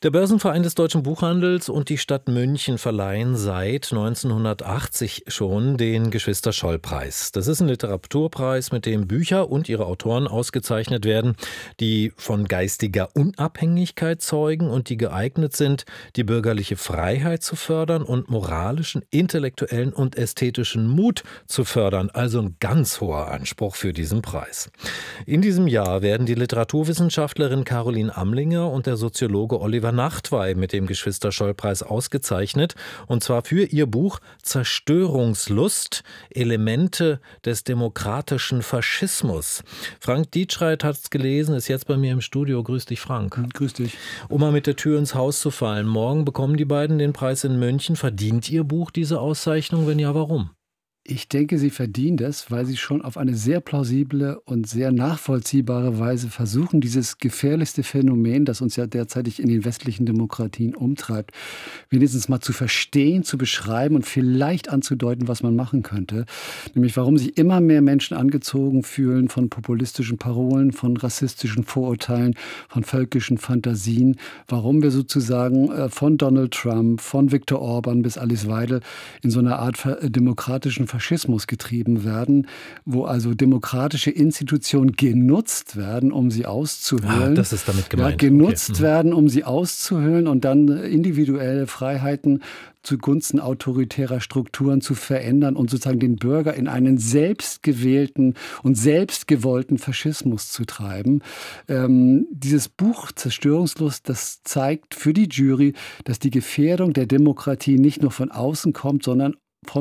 Der Börsenverein des Deutschen Buchhandels und die Stadt München verleihen seit 1980 schon den Geschwister-Scholl-Preis. Das ist ein Literaturpreis, mit dem Bücher und ihre Autoren ausgezeichnet werden, die von geistiger Unabhängigkeit zeugen und die geeignet sind, die bürgerliche Freiheit zu fördern und moralischen, intellektuellen und ästhetischen Mut zu fördern. Also ein ganz hoher Anspruch für diesen Preis. In diesem Jahr werden die Literaturwissenschaftlerin Caroline Amlinger und der Soziologe Oliver Nachtwey mit dem Geschwister-Scholl-Preis ausgezeichnet, und zwar für ihr Buch Zerstörungslust, Elemente des demokratischen Faschismus. Frank Dietschreit hat es gelesen, ist jetzt bei mir im Studio. Grüß dich, Frank. Grüß dich. Um mal mit der Tür ins Haus zu fallen. Morgen bekommen die beiden den Preis in München. Verdient Ihr Buch diese Auszeichnung? Wenn ja, warum? Ich denke, sie verdienen das, weil sie schon auf eine sehr plausible und sehr nachvollziehbare Weise versuchen, dieses gefährlichste Phänomen, das uns ja derzeitig in den westlichen Demokratien umtreibt, wenigstens mal zu verstehen, zu beschreiben und vielleicht anzudeuten, was man machen könnte. Nämlich, warum sich immer mehr Menschen angezogen fühlen von populistischen Parolen, von rassistischen Vorurteilen, von völkischen Fantasien. Warum wir sozusagen von Donald Trump, von Viktor Orban bis Alice Weidel in so einer Art demokratischen Faschismus getrieben werden, wo also demokratische Institutionen genutzt werden, um sie auszuhöhlen. Das ist damit gemeint. Ja, genutzt werden, um sie auszuhöhlen und dann individuelle Freiheiten zugunsten autoritärer Strukturen zu verändern und sozusagen den Bürger in einen selbstgewählten und selbstgewollten Faschismus zu treiben. Dieses Buch Zerstörungslust, das zeigt für die Jury, dass die Gefährdung der Demokratie nicht nur von außen kommt, sondern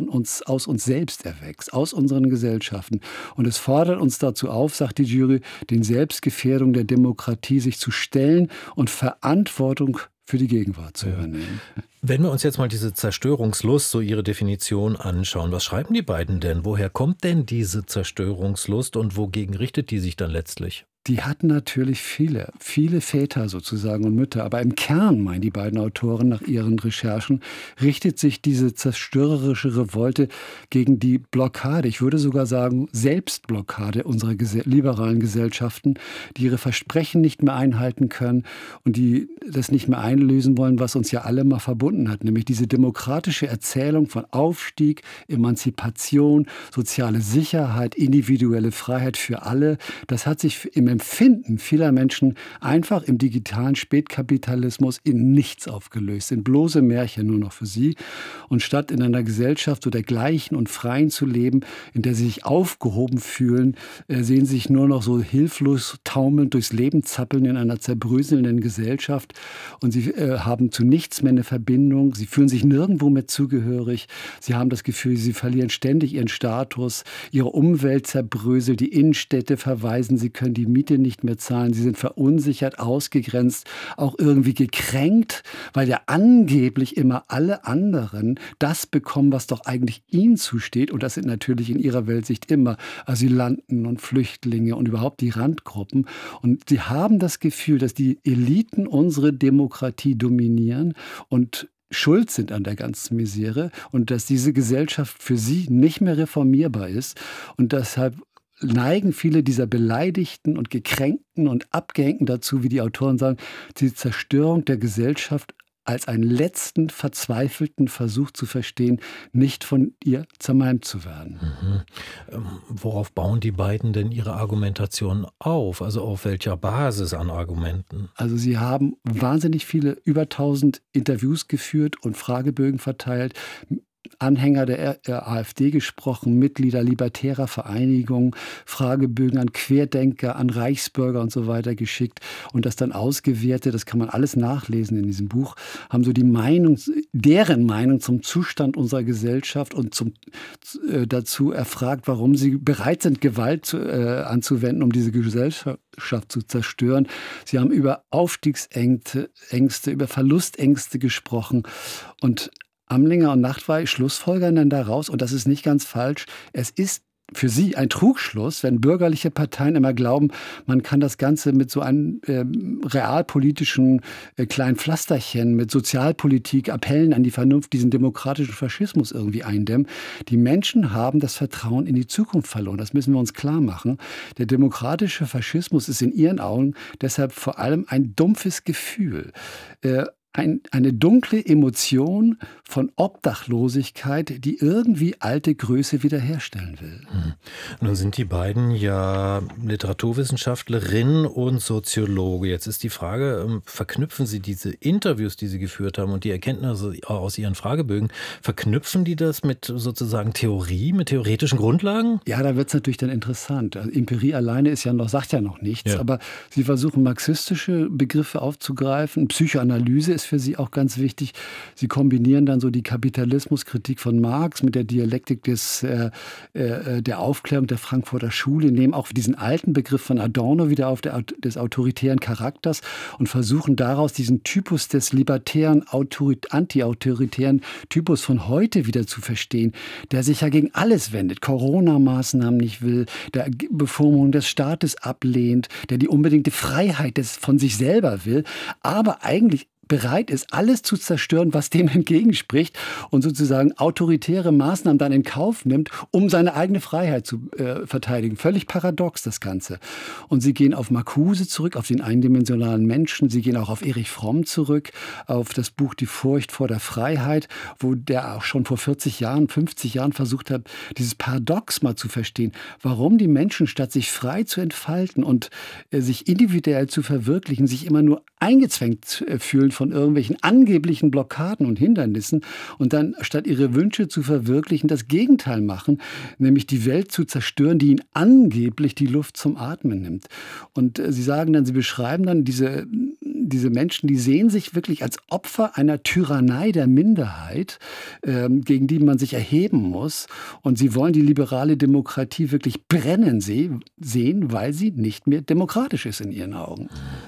aus uns selbst erwächst, aus unseren Gesellschaften. Und es fordert uns dazu auf, sagt die Jury, den Selbstgefährdungen der Demokratie sich zu stellen und Verantwortung für die Gegenwart zu übernehmen. Wenn wir uns jetzt mal diese Zerstörungslust, so ihre Definition, anschauen, was schreiben die beiden denn? Woher kommt denn diese Zerstörungslust und wogegen richtet die sich dann letztlich? Die hatten natürlich viele Väter sozusagen und Mütter. Aber im Kern, meinen die beiden Autoren nach ihren Recherchen, richtet sich diese zerstörerische Revolte gegen die Blockade, ich würde sogar sagen Selbstblockade unserer liberalen Gesellschaften, die ihre Versprechen nicht mehr einhalten können und die das nicht mehr einlösen wollen, was uns ja alle mal verbunden hat. Nämlich diese demokratische Erzählung von Aufstieg, Emanzipation, soziale Sicherheit, individuelle Freiheit für alle. Das hat sich im Empfinden vieler Menschen einfach im digitalen Spätkapitalismus in nichts aufgelöst, in bloße Märchen nur noch für sie. Und statt in einer Gesellschaft so der Gleichen und Freien zu leben, in der sie sich aufgehoben fühlen, sehen sie sich nur noch so hilflos taumelnd durchs Leben zappeln in einer zerbröselnden Gesellschaft. Und sie haben zu nichts mehr eine Verbindung. Sie fühlen sich nirgendwo mehr zugehörig. Sie haben das Gefühl, sie verlieren ständig ihren Status. Ihre Umwelt zerbröselt. Die Innenstädte verweisen, sie können die Miete nicht mehr zahlen. Sie sind verunsichert, ausgegrenzt, auch irgendwie gekränkt, weil ja angeblich immer alle anderen das bekommen, was doch eigentlich ihnen zusteht. Und das sind natürlich in ihrer Weltsicht immer Asylanten und Flüchtlinge und überhaupt die Randgruppen. Und sie haben das Gefühl, dass die Eliten unsere Demokratie dominieren und schuld sind an der ganzen Misere und dass diese Gesellschaft für sie nicht mehr reformierbar ist. Und deshalb neigen viele dieser Beleidigten und Gekränkten und Abgehängten dazu, wie die Autoren sagen, die Zerstörung der Gesellschaft als einen letzten verzweifelten Versuch zu verstehen, nicht von ihr zermalmt zu werden. Worauf bauen die beiden denn ihre Argumentation auf? Also auf welcher Basis an Argumenten? Also sie haben wahnsinnig viele, über 1000 Interviews geführt und Fragebögen verteilt, Anhänger der AfD gesprochen, Mitglieder libertärer Vereinigungen, Fragebögen an Querdenker, an Reichsbürger und so weiter geschickt und das dann ausgewertet, das kann man alles nachlesen in diesem Buch, haben so deren Meinung zum Zustand unserer Gesellschaft und dazu erfragt, warum sie bereit sind, Gewalt anzuwenden, um diese Gesellschaft zu zerstören. Sie haben über Aufstiegsängste, über Verlustängste gesprochen und Amlinger und Nachtwey schlussfolgern dann daraus, und das ist nicht ganz falsch, es ist für Sie ein Trugschluss, wenn bürgerliche Parteien immer glauben, man kann das Ganze mit so einem realpolitischen kleinen Pflasterchen, mit Sozialpolitik, Appellen an die Vernunft, diesen demokratischen Faschismus irgendwie eindämmen. Die Menschen haben das Vertrauen in die Zukunft verloren. Das müssen wir uns klar machen. Der demokratische Faschismus ist in Ihren Augen deshalb vor allem ein dumpfes Gefühl. Eine dunkle Emotion von Obdachlosigkeit, die irgendwie alte Größe wiederherstellen will. Nun sind die beiden ja Literaturwissenschaftlerin und Soziologe. Jetzt ist die Frage, verknüpfen Sie diese Interviews, die Sie geführt haben und die Erkenntnisse aus Ihren Fragebögen, verknüpfen die das mit sozusagen Theorie, mit theoretischen Grundlagen? Ja, da wird es natürlich dann interessant. Also Empirie alleine sagt ja noch nichts, aber Sie versuchen marxistische Begriffe aufzugreifen. Psychoanalyse ist für Sie auch ganz wichtig. Sie kombinieren dann so die Kapitalismuskritik von Marx mit der Dialektik der Aufklärung der Frankfurter Schule, nehmen auch diesen alten Begriff von Adorno wieder auf, des autoritären Charakters, und versuchen daraus diesen Typus des libertären, anti-autoritären Typus von heute wieder zu verstehen, der sich ja gegen alles wendet, Corona-Maßnahmen nicht will, der Bevormundung des Staates ablehnt, der die unbedingte Freiheit von sich selber will, aber eigentlich bereit ist, alles zu zerstören, was dem entgegenspricht, und sozusagen autoritäre Maßnahmen dann in Kauf nimmt, um seine eigene Freiheit zu verteidigen. Völlig paradox, das Ganze. Und sie gehen auf Marcuse zurück, auf den eindimensionalen Menschen. Sie gehen auch auf Erich Fromm zurück, auf das Buch Die Furcht vor der Freiheit, wo der auch schon vor 40 Jahren, 50 Jahren versucht hat, dieses Paradox mal zu verstehen. Warum die Menschen, statt sich frei zu entfalten und sich individuell zu verwirklichen, sich immer nur eingezwängt fühlen von irgendwelchen angeblichen Blockaden und Hindernissen und dann statt ihre Wünsche zu verwirklichen, das Gegenteil machen, nämlich die Welt zu zerstören, die ihnen angeblich die Luft zum Atmen nimmt. Und sie beschreiben dann diese Menschen, die sehen sich wirklich als Opfer einer Tyrannei der Minderheit, gegen die man sich erheben muss. Und sie wollen die liberale Demokratie wirklich brennen sehen, weil sie nicht mehr demokratisch ist in ihren Augen.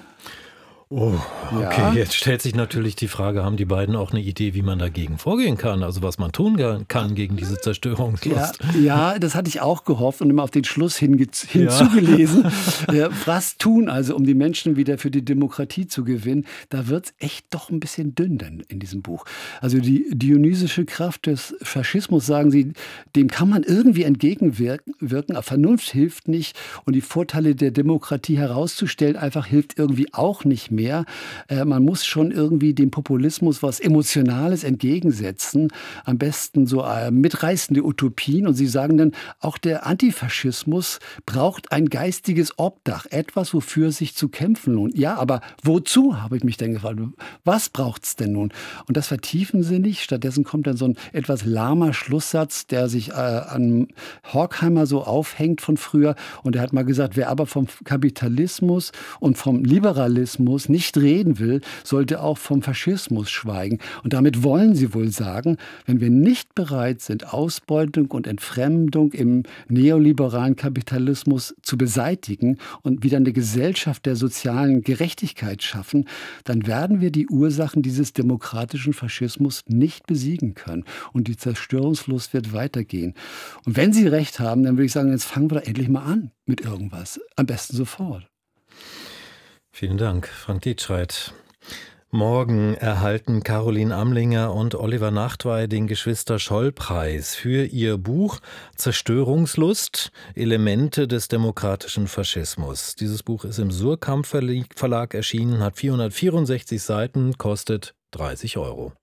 Oh, okay. Jetzt stellt sich natürlich die Frage, haben die beiden auch eine Idee, wie man dagegen vorgehen kann? Also was man tun kann gegen diese Zerstörungslust? Ja, das hatte ich auch gehofft und immer auf den Schluss hinzugelesen. Was tun also, um die Menschen wieder für die Demokratie zu gewinnen? Da wird es echt doch ein bisschen dünn denn in diesem Buch. Also die dionysische Kraft des Faschismus, sagen sie, dem kann man irgendwie entgegenwirken, aber Vernunft hilft nicht, und die Vorteile der Demokratie herauszustellen einfach hilft irgendwie auch nicht mehr. Man muss schon irgendwie dem Populismus was Emotionales entgegensetzen, am besten so mitreißende Utopien. Und sie sagen dann, auch der Antifaschismus braucht ein geistiges Obdach, etwas, wofür sich zu kämpfen lohnt. Ja, aber wozu, habe ich mich dann gefragt. Was braucht es denn nun? Und das vertiefen sie nicht. Stattdessen kommt dann so ein etwas lahmer Schlusssatz, der sich an Horkheimer so aufhängt von früher. Und er hat mal gesagt, wer aber vom Kapitalismus und vom Liberalismus nicht reden will, sollte auch vom Faschismus schweigen. Und damit wollen sie wohl sagen, wenn wir nicht bereit sind, Ausbeutung und Entfremdung im neoliberalen Kapitalismus zu beseitigen und wieder eine Gesellschaft der sozialen Gerechtigkeit schaffen, dann werden wir die Ursachen dieses demokratischen Faschismus nicht besiegen können. Und die Zerstörungslust wird weitergehen. Und wenn Sie recht haben, dann würde ich sagen, jetzt fangen wir doch endlich mal an mit irgendwas. Am besten sofort. Vielen Dank, Frank Dietschreit. Morgen erhalten Caroline Amlinger und Oliver Nachtwey den Geschwister-Scholl-Preis für ihr Buch Zerstörungslust, Elemente des demokratischen Faschismus. Dieses Buch ist im Suhrkamp Verlag erschienen, hat 464 Seiten, kostet 30 €.